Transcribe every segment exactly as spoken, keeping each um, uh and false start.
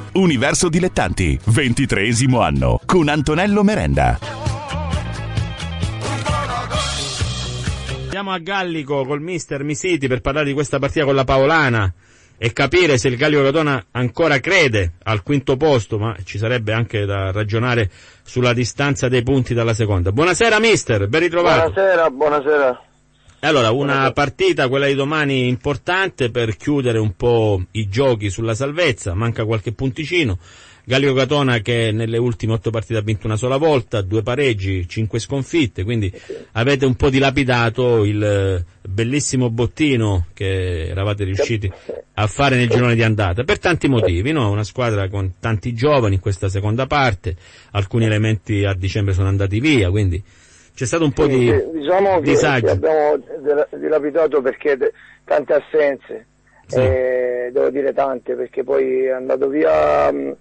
Universo Dilettanti, ventitreesimo anno, con Antonello Merenda. Andiamo a Gallico col mister Misiti per parlare di questa partita con la Paolana e capire se il Gallico Catona ancora crede al quinto posto, ma ci sarebbe anche da ragionare sulla distanza dei punti dalla seconda. Buonasera mister, ben ritrovato. Buonasera, buonasera. Allora, una partita, quella di domani, importante per chiudere un po' i giochi sulla salvezza, manca qualche punticino. Gallico Catona che nelle ultime otto partite ha vinto una sola volta, due pareggi, cinque sconfitte, quindi avete un po' dilapidato il bellissimo bottino che eravate riusciti a fare nel girone di andata, per tanti motivi, no? Una squadra con tanti giovani in questa seconda parte, alcuni elementi a dicembre sono andati via, quindi c'è stato un po' sì, di sì, diciamo disagio. Che abbiamo dilapidato perché de- tante assenze, sì. eh, devo dire tante, perché poi è andato via mh,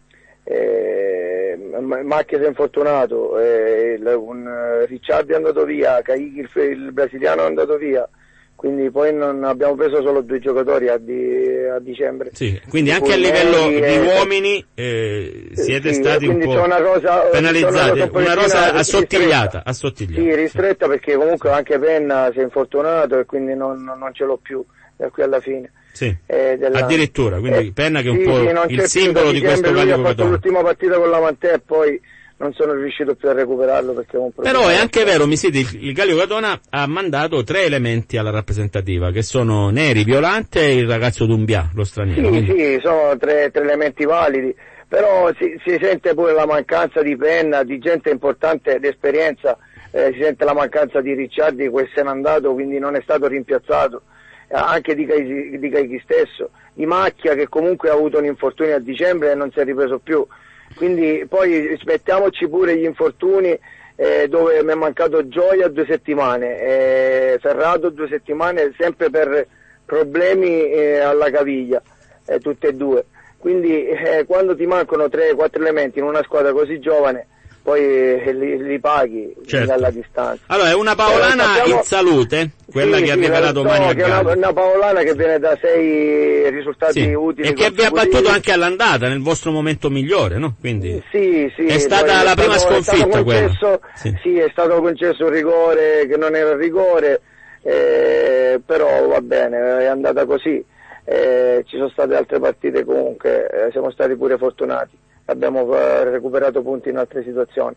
eh, Macchia si è infortunato, eh, il, un, Ricciardi è andato via, Caicchi il, il brasiliano è andato via, quindi poi non abbiamo preso solo due giocatori a, di, a dicembre. Sì, quindi anche a livello di eh, uomini eh, siete sì, stati un po' c'è una rosa, penalizzati, una, una rosa assottigliata, assottigliata. Sì, ristretta, sì. Perché comunque anche Penna si è infortunato e quindi non, non ce l'ho più da qui alla fine. Sì, eh, della... addirittura, quindi eh, Penna che è un sì, po' sì, il simbolo di questo Gallico Catona. Ha fatto l'ultima partita con la Mantè e poi non sono riuscito più a recuperarlo perché è un problema. Però è anche vero, mi si dice, il Gallico Catona ha mandato tre elementi alla rappresentativa, che sono Neri, Violante e il ragazzo Dumbia, lo straniero. Sì, quindi... sì, sono tre, tre elementi validi, però si, si sente pure la mancanza di Penna, di gente importante d'esperienza, eh, si sente la mancanza di Ricciardi, che se n'è andato, quindi non è stato rimpiazzato, eh, anche di Caicchi, di Caicchi stesso, di Macchia che comunque ha avuto un infortunio a dicembre e non si è ripreso più. Quindi poi aspettiamoci pure gli infortuni, eh, dove mi è mancato Gioia due settimane, eh, Ferrato due settimane, sempre per problemi eh, alla caviglia, eh, tutte e due. Quindi eh, quando ti mancano tre quattro elementi in una squadra così giovane, poi eh, li, li paghi, certo, dalla distanza. Allora, è una Paolana sappiamo... in salute, quella sì, che sì, arriverà domani a Gallico. È una, una Paolana che viene da sei risultati sì, utili e che vi ha battuto anche all'andata nel vostro momento migliore, no? Quindi sì, sì, è stata la prima stato, sconfitta è concesso, sì. sì, è stato concesso un rigore che non era rigore, eh, però va bene, è andata così. Eh, ci sono state altre partite comunque, eh, siamo stati pure fortunati, abbiamo eh, recuperato punti in altre situazioni.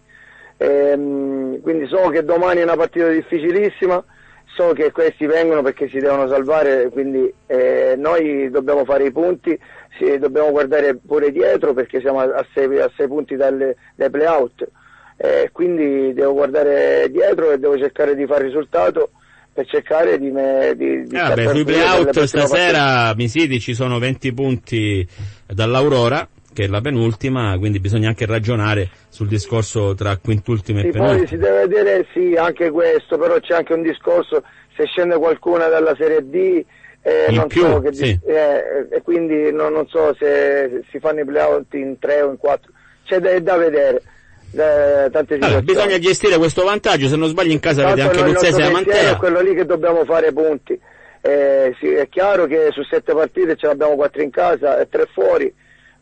Ehm, quindi so che domani è una partita difficilissima, so che questi vengono perché si devono salvare, quindi eh, noi dobbiamo fare i punti, sì, dobbiamo guardare pure dietro perché siamo a sei, a sei punti dalle, dai play-out, eh, quindi devo guardare dietro e devo cercare di fare risultato per cercare di me di, di eh vabbè, sui play-out stasera Misiti ci sono venti punti dall'Aurora che è la penultima, quindi bisogna anche ragionare sul discorso tra quintultima e sì, penultima. Poi si deve vedere sì anche questo, però c'è anche un discorso se scende qualcuna dalla Serie D eh, in non più, so che sì. eh, e quindi non, non so se, se si fanno i play-out in tre o in quattro, c'è da, da vedere. Eh, tante allora, bisogna gestire questo vantaggio, se non sbaglio in casa avete anche Luzzese e Amantea. È quello lì che dobbiamo fare punti, eh, sì, è chiaro che su sette partite ce l'abbiamo quattro in casa e tre fuori,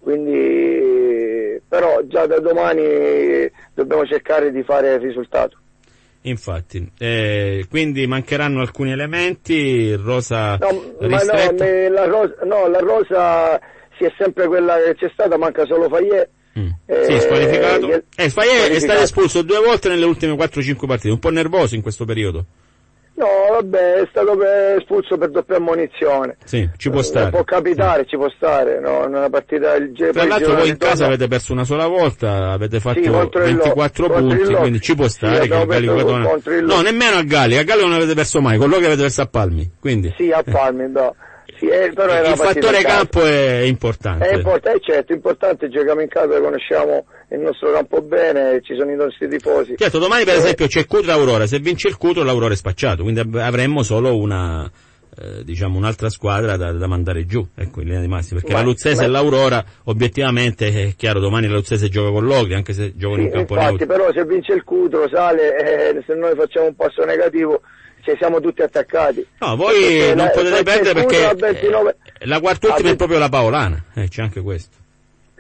quindi però già da domani dobbiamo cercare di fare il risultato. Infatti, eh, quindi mancheranno alcuni elementi, rosa no, ristretta. Ma no, la rosa, no, la rosa sì, è sempre quella che c'è stata, manca solo Fayet. Mm. Eh, sì, squalificato. Eh, eh, Fayet è stato espulso due volte nelle ultime quattro cinque partite, un po' nervoso in questo periodo. No, vabbè, è stato per, espulso per doppia ammonizione. Sì, ci può stare. Può capitare, sì. ci può stare, no, in una partita il G- Tra l'altro voi in casa avete perso una sola volta, avete fatto sì, ventiquattro lo, punti, quindi ci può stare sì, che il Gallico Catona... No, nemmeno a Galli, a Galli non avete perso mai, con loro che avete perso a Palmi, quindi... Sì, a Palmi, no. Sì, eh, però il fattore campo è importante. È importante, certo, è importante, giochiamo in casa, conosciamo il nostro campo bene, ci sono i nostri tifosi. Certo, domani per eh. esempio c'è Cutro Aurora, se vince il Cutro l'Aurora è spacciato, quindi avremmo solo una eh, diciamo un'altra squadra da, da mandare giù, ecco in linea di massima, perché ma, la Luzzese ma... e l'Aurora obiettivamente è chiaro, domani la Luzzese gioca con l'Ogri, anche se giocano sì, in campo infatti, neutro. Però se vince il Cutro sale, eh, se noi facciamo un passo negativo ci siamo tutti attaccati. No, voi perché non la, potete perdere perché ventinove... la quart'ultima ah, è proprio la Paolana, eh, c'è anche questo.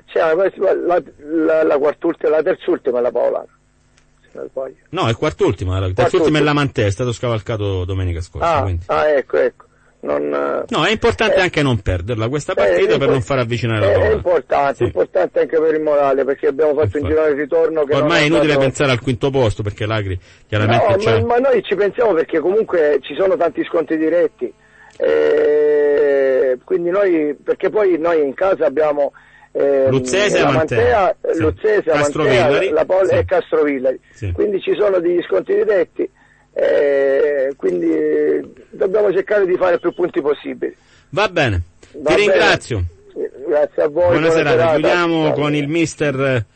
Cioè, la, la, la quart'ultima, la terz'ultima è la Paolana. No, è quart'ultima, la terz'ultima è la Mantea, è stato scavalcato domenica scorsa. Ah, quindi. ah ecco, ecco. Non, no, è importante eh, anche non perderla questa partita per non far avvicinare la Paolana. È importante, sì. È importante anche per il morale, perché abbiamo fatto Infatti. un girone di ritorno che ormai non è inutile stato... pensare al quinto posto, perché l'Agri chiaramente no, c'è... ma, ma noi ci pensiamo perché comunque ci sono tanti scontri diretti, eh, quindi noi, perché poi noi in casa abbiamo eh, Luzzese, la Mantea, Mantea, sì. Luzzese, Mantea, la Pol- sì. e Castrovillari, sì. Quindi ci sono degli scontri diretti. Eh, quindi dobbiamo cercare di fare più punti possibili. Va bene, Va ti bene. ringrazio. Grazie a voi. Buona serata. serata. Chiudiamo con il mister